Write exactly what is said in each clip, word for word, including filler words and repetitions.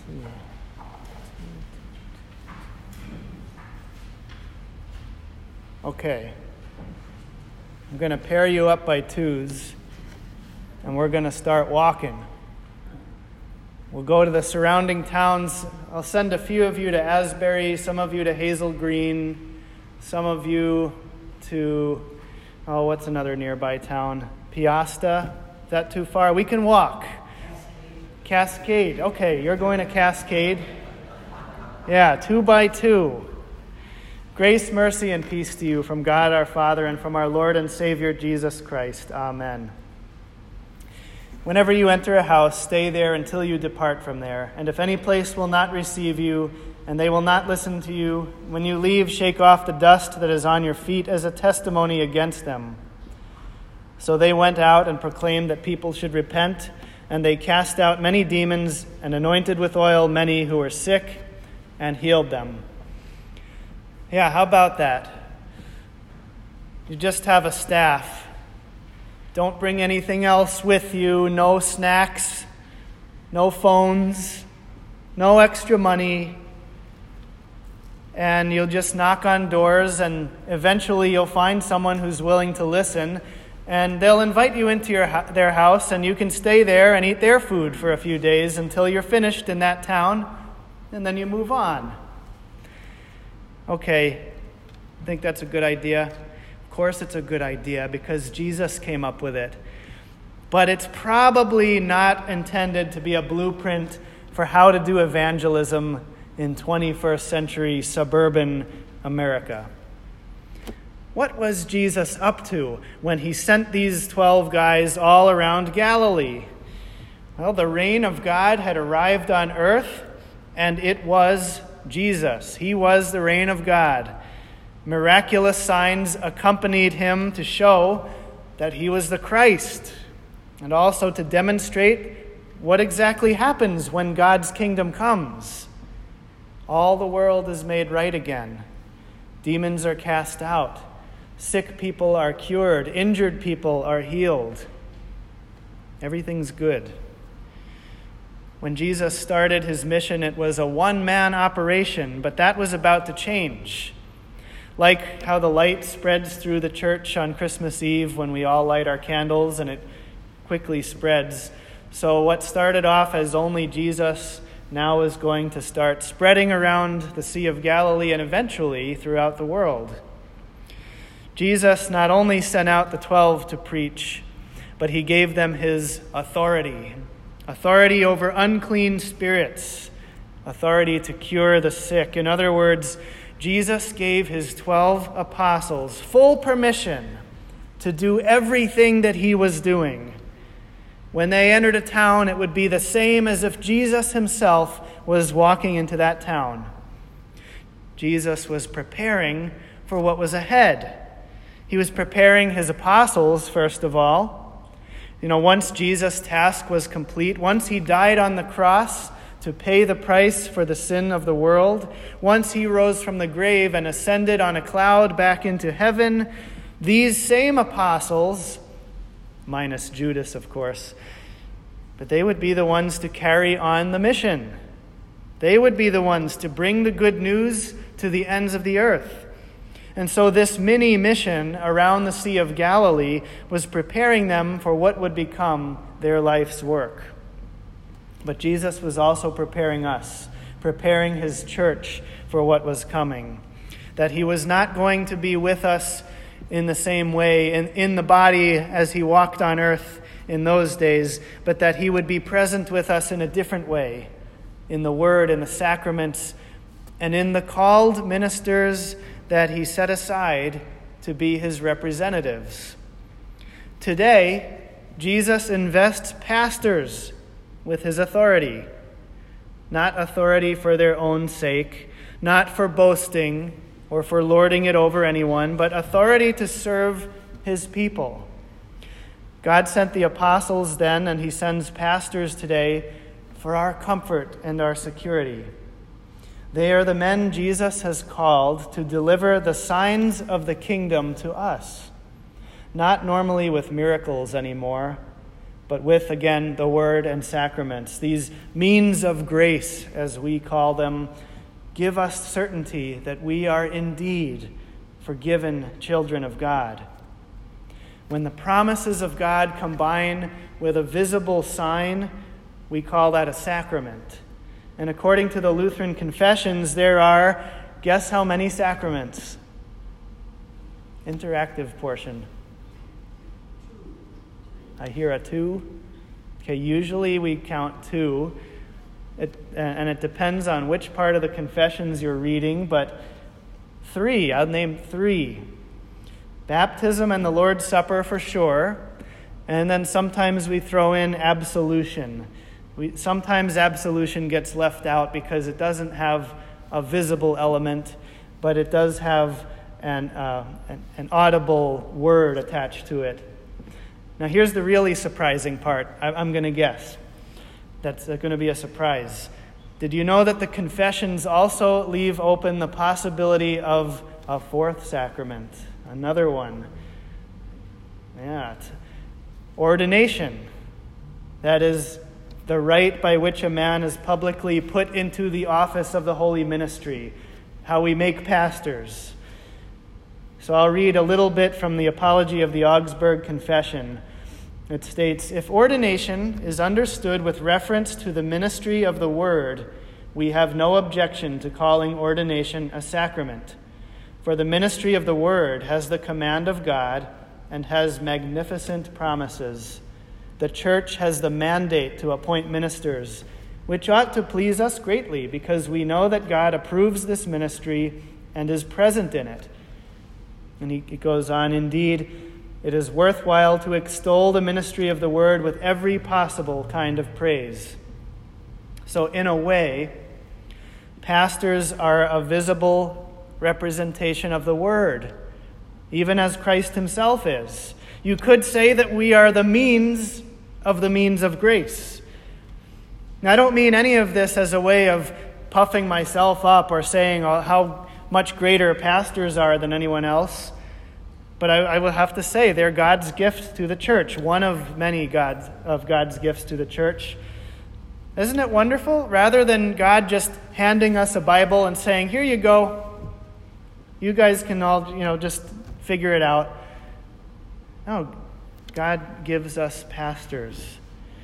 Okay. I'm going to pair you up by twos, and we're going to start walking. We'll go to the surrounding towns. I'll send a few of you to Asbury, some of you to Hazel Green, some of you to, oh, what's another nearby town? Piasta? Is that too far? We can walk. Cascade. Cascade. Okay, you're going to Cascade. Yeah, two by two. Grace, mercy, and peace to you from God our Father and from our Lord and Savior Jesus Christ. Amen. Whenever you enter a house, stay there until you depart from there. And if any place will not receive you, and they will not listen to you, when you leave, shake off the dust that is on your feet as a testimony against them. So they went out and proclaimed that people should repent, and they cast out many demons and anointed with oil many who were sick and healed them. Yeah, how about that? You just have a staff. Don't bring anything else with you. No snacks, no phones, no extra money. And you'll just knock on doors, and eventually you'll find someone who's willing to listen, and they'll invite you into your their house, and you can stay there and eat their food for a few days until you're finished in that town, and then you move on. Okay, I think that's a good idea. Of course it's a good idea because Jesus came up with it. But it's probably not intended to be a blueprint for how to do evangelism in twenty-first century suburban America. What was Jesus up to when he sent these twelve guys all around Galilee? Well, the reign of God had arrived on earth, and it was Jesus. He was the reign of God. Miraculous signs accompanied him to show that he was the Christ, and also to demonstrate what exactly happens when God's kingdom comes. All the world is made right again. Demons are cast out. Sick people are cured. Injured people are healed. Everything's good. When Jesus started his mission, it was a one-man operation, but that was about to change. Like how the light spreads through the church on Christmas Eve when we all light our candles and it quickly spreads. So what started off as only Jesus now is going to start spreading around the Sea of Galilee and eventually throughout the world. Jesus not only sent out the twelve to preach, but he gave them his authority. Authority over unclean spirits. Authority to cure the sick. In other words, Jesus gave his twelve apostles full permission to do everything that he was doing. When they entered a town, it would be the same as if Jesus himself was walking into that town. Jesus was preparing for what was ahead. He was preparing his apostles, first of all. You know, once Jesus' task was complete, once he died on the cross to pay the price for the sin of the world, once he rose from the grave and ascended on a cloud back into heaven, these same apostles, minus Judas, of course, but they would be the ones to carry on the mission. They would be the ones to bring the good news to the ends of the earth. And so this mini mission around the Sea of Galilee was preparing them for what would become their life's work. But Jesus was also preparing us, preparing his church for what was coming. That he was not going to be with us in the same way in, in the body as he walked on earth in those days, but that he would be present with us in a different way, in the word, in the sacraments, and in the called ministers that he set aside to be his representatives. Today, Jesus invests pastors with his authority, not authority for their own sake, not for boasting or for lording it over anyone, but authority to serve his people. God sent the apostles then, and he sends pastors today for our comfort and our security. They are the men Jesus has called to deliver the signs of the kingdom to us, not normally with miracles anymore, but with, again, the Word and sacraments. These means of grace, as we call them, give us certainty that we are indeed forgiven children of God. When the promises of God combine with a visible sign, we call that a sacrament. And according to the Lutheran confessions, there are, guess how many sacraments? Interactive portion. I hear a two. Okay, usually we count two. It, and it depends on which part of the confessions you're reading, but three, I'll name three. Baptism and the Lord's Supper for sure, and then sometimes we throw in absolution. We, sometimes absolution gets left out because it doesn't have a visible element, but it does have an, uh, an, an audible word attached to it. Now here's the really surprising part, I, I'm going to guess. That's going to be a surprise. Did you know that the confessions also leave open the possibility of a fourth sacrament? Another one. Yeah. Ordination. That is the rite by which a man is publicly put into the office of the holy ministry. How we make pastors. So I'll read a little bit from the Apology of the Augsburg Confession. It states, "If ordination is understood with reference to the ministry of the Word, we have no objection to calling ordination a sacrament. For the ministry of the Word has the command of God and has magnificent promises. The Church has the mandate to appoint ministers, which ought to please us greatly, because we know that God approves this ministry and is present in it." And he goes on, "Indeed, it is worthwhile to extol the ministry of the Word with every possible kind of praise." So in a way, pastors are a visible representation of the Word, even as Christ himself is. You could say that we are the means of the means of grace. Now, I don't mean any of this as a way of puffing myself up or saying how much greater pastors are than anyone else. But I, I will have to say, they're God's gift to the church, one of many God's, of God's gifts to the church. Isn't it wonderful? Rather than God just handing us a Bible and saying, "Here you go. You guys can all, you know, just figure it out." No, God gives us pastors.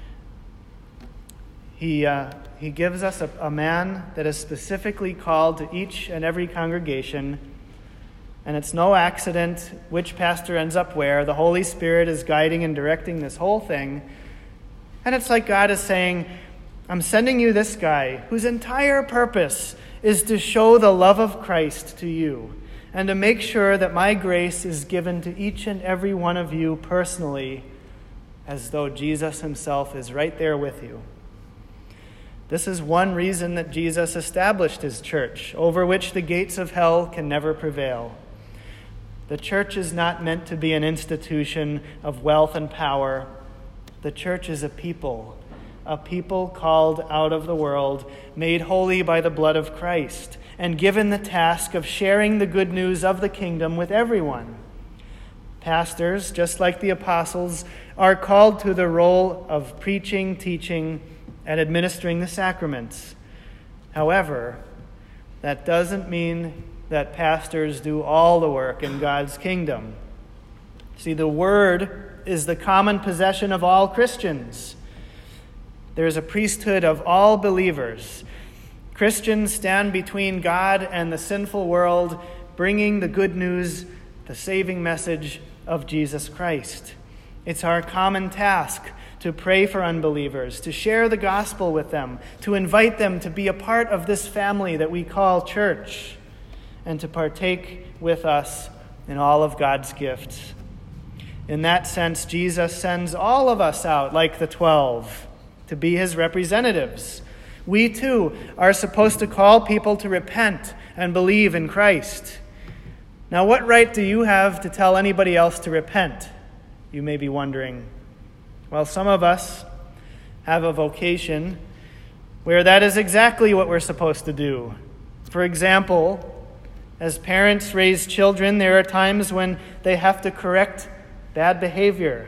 He uh, he gives us a, a man that is specifically called to each and every congregation. And it's no accident which pastor ends up where. The Holy Spirit is guiding and directing this whole thing. And it's like God is saying, "I'm sending you this guy whose entire purpose is to show the love of Christ to you and to make sure that my grace is given to each and every one of you personally, as though Jesus himself is right there with you." This is one reason that Jesus established his church, over which the gates of hell can never prevail. The church is not meant to be an institution of wealth and power. The church is a people, a people called out of the world, made holy by the blood of Christ, and given the task of sharing the good news of the kingdom with everyone. Pastors, just like the apostles, are called to the role of preaching, teaching, and administering the sacraments. However, that doesn't mean that pastors do all the work in God's kingdom. See, the Word is the common possession of all Christians. There is a priesthood of all believers. Christians stand between God and the sinful world, bringing the good news, the saving message of Jesus Christ. It's our common task to pray for unbelievers, to share the gospel with them, to invite them to be a part of this family that we call church, and to partake with us in all of God's gifts. In that sense, Jesus sends all of us out, like the twelve, to be his representatives. We too are supposed to call people to repent and believe in Christ. Now, what right do you have to tell anybody else to repent? You may be wondering. Well, some of us have a vocation where that is exactly what we're supposed to do. For example, as parents raise children, there are times when they have to correct bad behavior.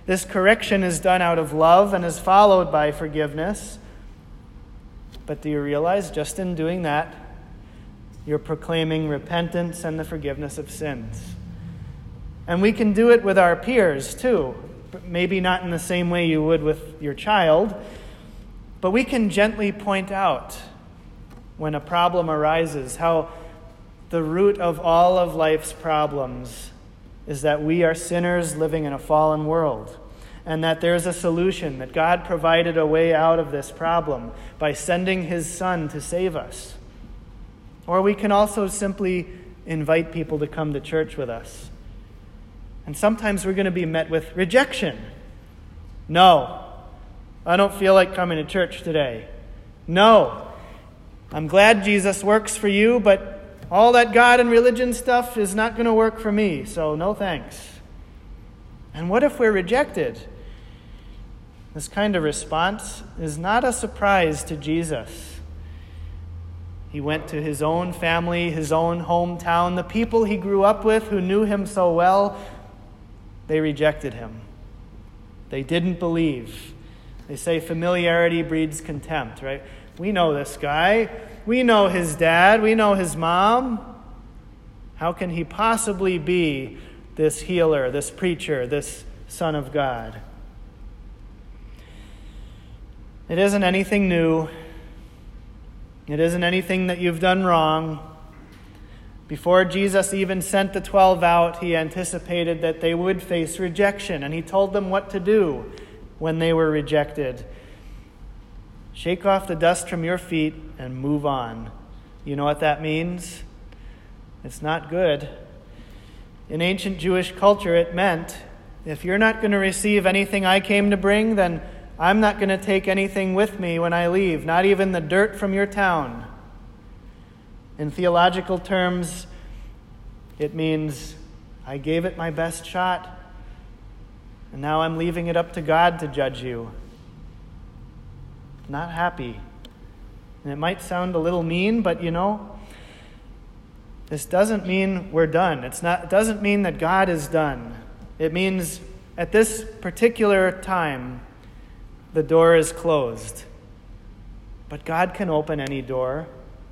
This correction is done out of love and is followed by forgiveness. But do you realize, just in doing that, you're proclaiming repentance and the forgiveness of sins? And we can do it with our peers, too. Maybe not in the same way you would with your child, but we can gently point out when a problem arises how the root of all of life's problems is that we are sinners living in a fallen world, and that there's a solution, that God provided a way out of this problem by sending his Son to save us. Or we can also simply invite people to come to church with us. And sometimes we're going to be met with rejection. No, I don't feel like coming to church today. No, I'm glad Jesus works for you, but all that God and religion stuff is not going to work for me, so no thanks. And what if we're rejected? This kind of response is not a surprise to Jesus. He went to his own family, his own hometown, the people he grew up with who knew him so well. They rejected him. They didn't believe. They say familiarity breeds contempt, right? We know this guy. We know his dad. We know his mom. How can he possibly be this healer, this preacher, this Son of God? It isn't anything new. It isn't anything that you've done wrong. Before Jesus even sent the twelve out, he anticipated that they would face rejection, and he told them what to do when they were rejected. Shake off the dust from your feet and move on. You know what that means? It's not good. In ancient Jewish culture, it meant, if you're not going to receive anything I came to bring, then I'm not going to take anything with me when I leave, not even the dirt from your town. In theological terms, it means I gave it my best shot, and now I'm leaving it up to God to judge you. Not happy. And it might sound a little mean, but you know, this doesn't mean we're done. It's not, it doesn't mean that God is done. It means at this particular time, the door is closed. But God can open any door.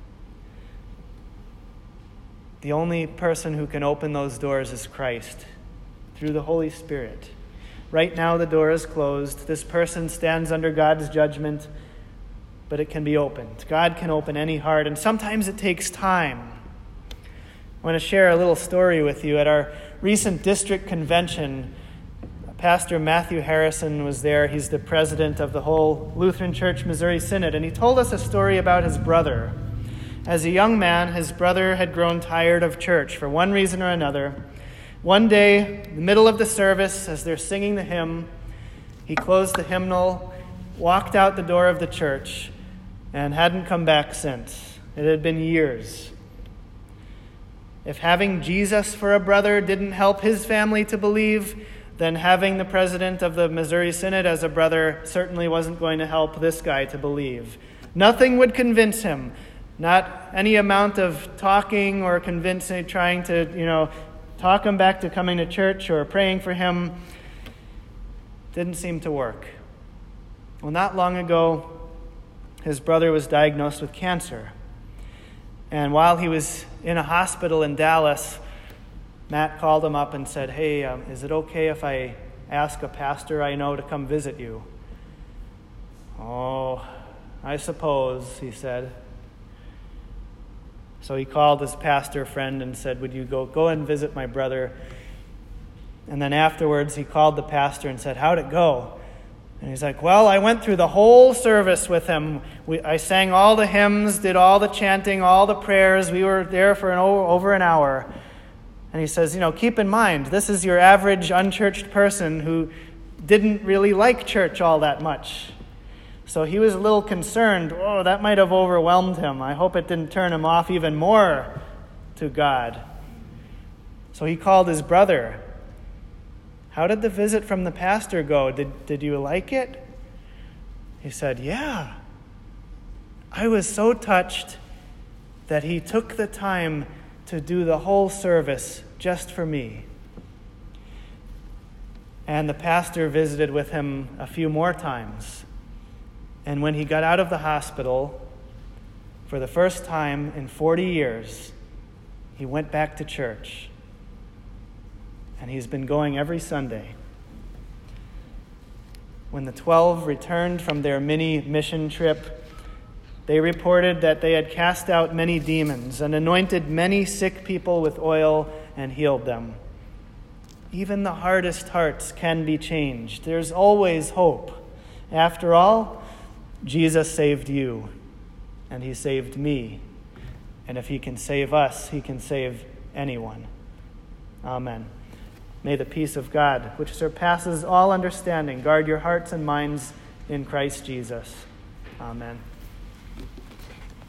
The only person who can open those doors is Christ, through the Holy Spirit. Right now the door is closed. This person stands under God's judgment, but it can be opened. God can open any heart, and sometimes it takes time. I want to share a little story with you. At our recent district convention, Pastor Matthew Harrison was there. He's the president of the whole Lutheran Church Missouri Synod, and he told us a story about his brother. As a young man, his brother had grown tired of church for one reason or another. One day, in the middle of the service, as they're singing the hymn, he closed the hymnal, walked out the door of the church, and hadn't come back since. It had been years. If having Jesus for a brother didn't help his family to believe, then having the president of the Missouri Synod as a brother certainly wasn't going to help this guy to believe. Nothing would convince him. Not any amount of talking or convincing, trying to, you know, talk him back to coming to church or praying for him didn't seem to work. Well, not long ago, his brother was diagnosed with cancer. And while he was in a hospital in Dallas, Matt called him up and said, hey, um, is it okay if I ask a pastor I know to come visit you? Oh, I suppose, he said. So he called his pastor friend and said, would you go, go and visit my brother? And then afterwards he called the pastor and said, how'd it go? And he's like, well, I went through the whole service with him. We, I sang all the hymns, did all the chanting, all the prayers. We were there for an, over an hour. And he says, you know, keep in mind, this is your average unchurched person who didn't really like church all that much. So he was a little concerned. Oh, that might have overwhelmed him. I hope it didn't turn him off even more to God. So he called his brother. How did the visit from the pastor go? Did, did you like it? He said, yeah. I was so touched that he took the time to do the whole service just for me. And the pastor visited with him a few more times. And when he got out of the hospital, for the first time in forty years, he went back to church. And he's been going every Sunday. When the twelve returned from their mini mission trip, they reported that they had cast out many demons and anointed many sick people with oil and healed them. Even the hardest hearts can be changed. There's always hope. After all, Jesus saved you, and he saved me. And if he can save us, he can save anyone. Amen. May the peace of God, which surpasses all understanding, guard your hearts and minds in Christ Jesus. Amen.